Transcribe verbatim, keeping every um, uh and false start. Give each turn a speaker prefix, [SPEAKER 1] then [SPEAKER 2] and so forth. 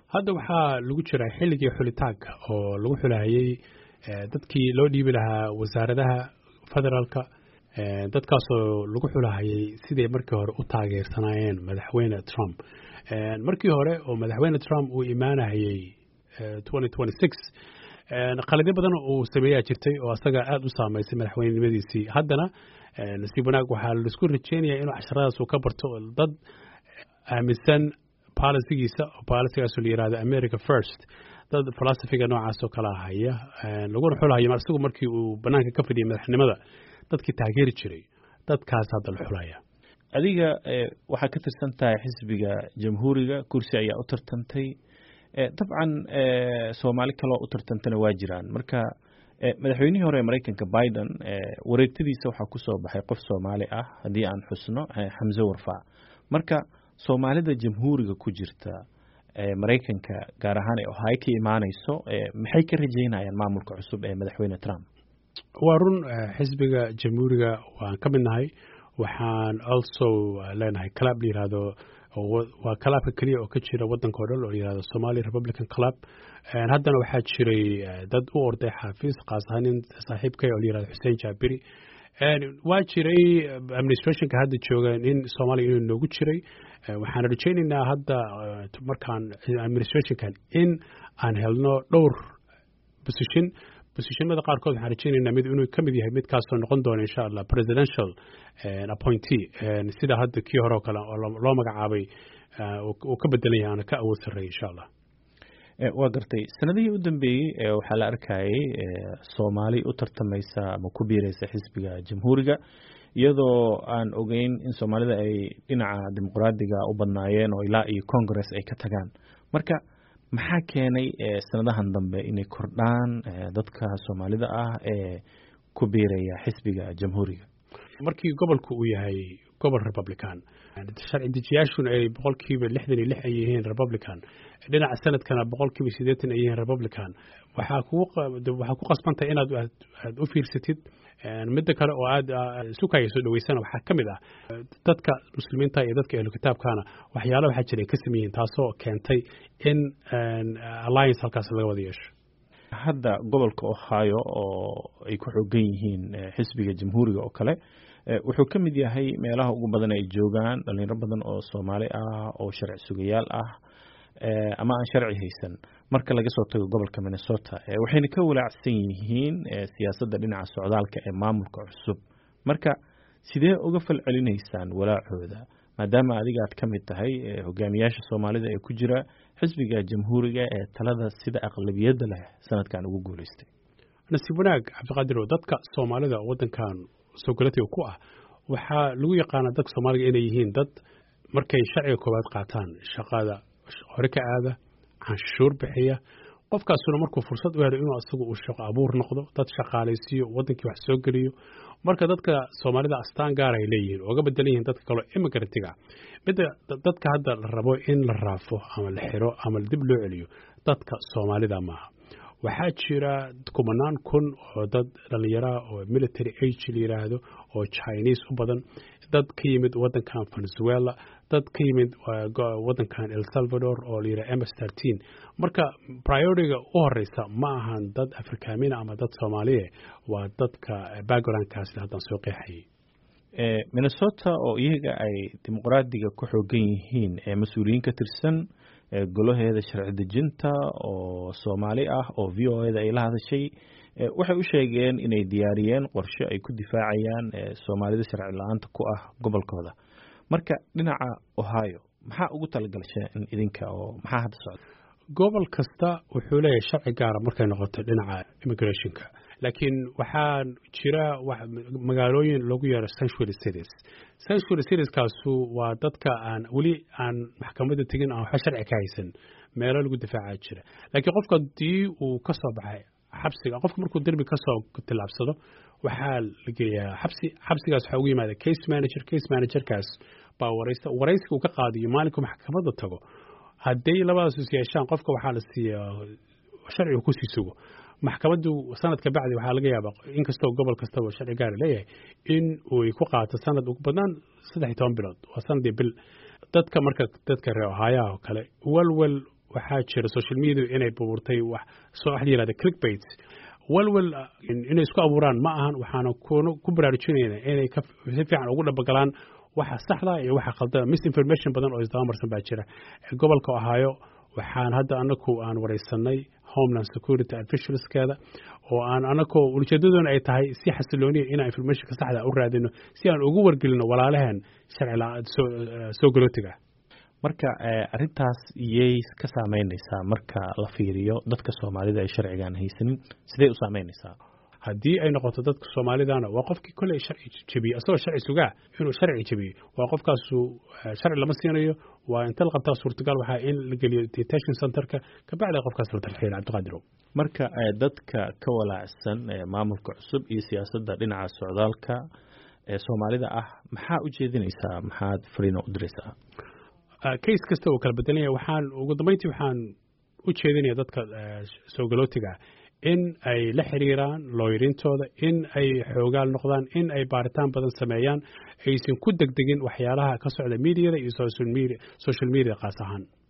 [SPEAKER 1] hadda waxaa lagu jiraa xilligii xulitaanka oo lagu xulahayey dadkii loo dhiibi lahaa wasaaradaha federaalka dadkaasoo lagu xulahayey siday markii hore u taageersanaayeen madaxweyne Trump markii hore oo madaxweyne Trump uu imaanayay twenty twenty-six qalad badan uu sameeyaa jirtay oo asaga aad u saameysay madaxweynimadiisii haddana nasiib wanaag waxaa la isku rajeynayaa inuu casharadaas uu ka barto dad aaminsan policygiisa oo policygaas la yiraahdo America First dad philosophiga noocaas oo kala haya laguna xulayo isagu markii uu banaanka ka fadhiyay madaxnimada dadkii taageeri jiray dadkaas hadda la xulaya
[SPEAKER 2] adiga waxa ka tirsan tahay xisbiga jamhuuriga kursi ayaa u tartantay dabcan Soomaali kale oo u tartantana waa jiraan marka madaxweynihii hore Mareykanka Biden wareegtadiisa waxa ku soo baxay qof Soomaali ah hadii aan xusno Xamza Warfaa marka Soomaalida jamhuuriga ku jirta Mareykanka gaar ahaan oo hay ka imaanayso maxay ka rajeynayaan maamulka cusub ee madaxweyne Trump
[SPEAKER 1] waa run xisbiga jamhuuriga waan ka midnahay waxaan also leenahay club yiraahdo waa clubka kaliya oo ka jira wadanka oo dhan oo yiraahdo Somali Republican Club haddana waxaa jiray dad u orday xafiis qaas ahaan saaxiibkay oo yiraahdo Xuseen Jaabiri waa jiray administrationka hadda jooga in Soomaaliya inuu noogu jiray waxaan rajaynaynaa hadda markaan administrationkan in aan helno dhowr position positionada qaarkood waxaan rajaynaynaa mid inuu ka mid yahay mid kaasoo noqon doona insha Allah presidential appointee sida hadda kii hore oo kale oo loo magacaabay oo ka bedelan yahay ka awood sareeyo insha Allah
[SPEAKER 2] waa gartay sanadihii u dambeeyay waxaa la arkayay Soomaali u tartamaysa ama ku biiraysa xisbiga jamhuuriga iyadoo aan ogeyn in Soomaalida ay dhinaca dimuqraadiga u badnaayeen oo ilaa iyo Congress ay ka tagaan marka maxaa keenay sanadahan dambe inay kordhaan dadka Soomaalida ah ee ku biiraya xisbiga jamhuuriga
[SPEAKER 1] markii gobolku uu yahay gobol Republican sharci dejiyaashun ay boqolkiiba lixdan iyo lix ay yihiin Republican dhinaca sanadkana boqolkiiba siddeetan ay yihiin Republican waxaa ku waxaa ku qasbantay inaad aad u fiirsatid midda kale oo aad sukayso dhaweysana waxaa kamid ah dadka muslimiinta iyo dadka ahlu kitaabkana waxyaalo waxa jiray ka sameeyeen taasoo keentay in alliance halkaas laga wada yeesho
[SPEAKER 2] hadda gobolka Ohio oo ay ku xooggan yihiin xisbiga jamhuuriga oo kale wuxuu ka mid yahay meelaha ugu badan ay joogaan dhalinyaro badan oo Soomaali ah oo sharci sugayaal ah ama aan sharci haysan marka laga soo tago gobolka Minnesota waxayna ka walaacsan yihiin siyaasadda dhinaca socdaalka ee maamulka cusub marka sidee uga falcelinaysaan walaacooda maadaama adiga aad ka mid tahay hogaamiyaasha Soomaalida ee ku jira xisbiga jamhuuriga ee talada sida aqlabiyadda leh sanadkan ugu guuleystay
[SPEAKER 1] nasiib wanaag Cabdiqaadir dadka Soomaalida wadankan soo galay ku ah waxa lagu yaqaan dadka Soomaaliga inay yihiin dad markay sharciga koowaad qaataan shaqada hore ka aada canshuur bixiya qofkaasuna markuu fursad u helo inuu asagu uu shaqo abuur noqdo dad shaqaalaysiyo wadankii wax soo geliyo marka dadka Soomaalida astaan gaar ay leeyihiin oo ga bedelan yihiin dadka kale immigrant-ga midda dadka hadda la rabo in la raafo ama la xiro ama dib loo celiyo dadka Soomaalida maaha waxaa jira kumanaan kun oo dad dhalinyaro oo military age la yiraahdo oo Chinese u badan dad ka yimid wadankan Venezuela dad ka yimid wadankan El Salvador oo la yiraahdo M S thirteen marka priority-ga u horeysa ma ahan dad Afrikaamina ama dad Soomaaliye waa dadka background-kaas hadda soo qeexay
[SPEAKER 2] ee Minnesota oo iyaga ay dimuqraadiga ku xooggan yihiin ee mas'uuliyiin ka tirsan golaheeda sharci dejinta oo Soomaali ah oo V O A da ay la hadashay waxay u sheegeen inay diyaariyeen qorshe ay ku difaacayaan Soomaalida sharci la'aanta ku ah gobolkooda marka dhinaca Ohio maxaa ugu talagalshay in idinka oo maxaa hadda socda
[SPEAKER 1] gobol kasta wuxuu leeyahay sharci gaar ah markay noqoto dhinaca immigration-ka laakiin waxaa jira magaalooyin lagu yeero sanctuary cities sanctuary cities kaasu waa dadka aan weli aan maxkamadda tegin aan wax sharci ka haysan meelo lagu difaaca jira laakiin qofka dii uu ka soo baxay xabsiga qofka markuu darbi ka soo tilaabsado waxaa la geeyaa xabsi xabsigaas waxa ugu yimaada case manager case managerkaas baa wareysta wareysiga uu ka qaadiyo maalinka maxkamadda tago haddii labadaas is yeeshaan qofka waxaa la siiyaa sharciga ku sii sugo maxkamaddu sanadka bacdi waxaa laga yaabaa inkastoo gobol kastaba sharci gaar leeyahay in uu ku qaato sanad ugu badnaan saddex iyo toban bilood waa sanadii bil dadka marka dadka reer Ohio kale walwal waxaa jira social media inay buurtay wax soo wax yiraahdo clickbait walwal inay isku abuuraan ma ahan waxaana ku baraarujinayna inay si fiican ugu dhabagalaan waxa saxda iyo waxa khaldan misinformation badan oo isdaba marsan baa jira gobolka Ohio waxaan hadda anaku aan wareysanay Homeland Security officialskeeda oo aan anaku ujeedadoona ay tahay si xasilooniya in information ka saxda u raadino si aan ugu wargelino walaalahan sharci la soo galootiga
[SPEAKER 2] marka arintaas iyay ka saameynaysaa marka la fiiriyo dadka Soomaalida ay sharcigan haysanin sidee u saameynaysaa
[SPEAKER 1] haddii ay noqoto dadka Soomaalidana waa qofkii kale sharci jabiyo asoo sharci sugaa inuu sharci jabiyo waa qofkaas sharci lama siinayo waa inta la qabtaa suurtagal waxa in la geliyo detention centerka ka bacda qofkaas la tarxiil Cabdiqaadir
[SPEAKER 2] marka dadka ka walaacsan maamulka cusub iyo siyaasadda dhinaca socdaalka ee Soomaalida ah maxaa u jeedinaysaa maxaad fariino u diraysaa
[SPEAKER 1] case kasta oo kala bedelaya waxaan ugu dambeyntii waxaan u jeedinayaa dadka soo galootiga in ay la xiriiraan looyirintooda in ay xoogaal noqdaan in ay baaritaan badan sameeyaan aysan ku degdegin waxyaalaha ka socda media iyo social media social media qaas ahaan